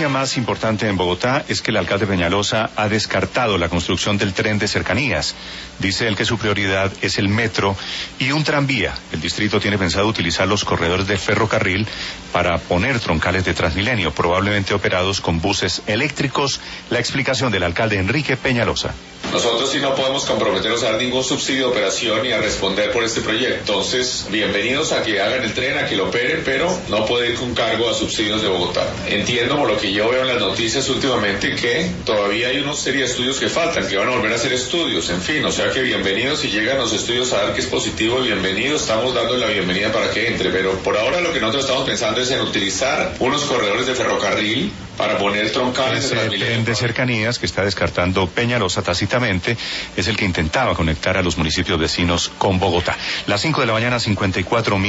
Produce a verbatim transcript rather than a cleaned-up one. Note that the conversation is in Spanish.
noticia más importante en Bogotá es que el alcalde Peñalosa ha descartado la construcción del tren de cercanías. Dice él que su prioridad es el metro y un tranvía. El distrito tiene pensado utilizar los corredores de ferrocarril para poner troncales de Transmilenio, probablemente operados con buses eléctricos. La explicación del alcalde Enrique Peñalosa. Nosotros sí no podemos comprometernos a dar ningún subsidio de operación y a responder por este proyecto. Entonces, bienvenidos a que hagan el tren, a que lo operen, pero no puede ir con cargo a subsidios de Bogotá. Entiendo, por lo que yo veo en las noticias últimamente, que todavía hay una serie de estudios que faltan, que van a volver a hacer estudios, en fin, o sea que bienvenidos, si llegan los estudios a dar que es positivo, bienvenido, estamos dando la bienvenida para que entre, pero por ahora lo que nosotros estamos pensando es en utilizar unos corredores de ferrocarril para poner troncales de Transmilenio. El tren de cercanías que está descartando Peñalosa tácitamente es el que intentaba conectar a los municipios vecinos con Bogotá. Las cinco de la mañana, cincuenta y cuatro minutos.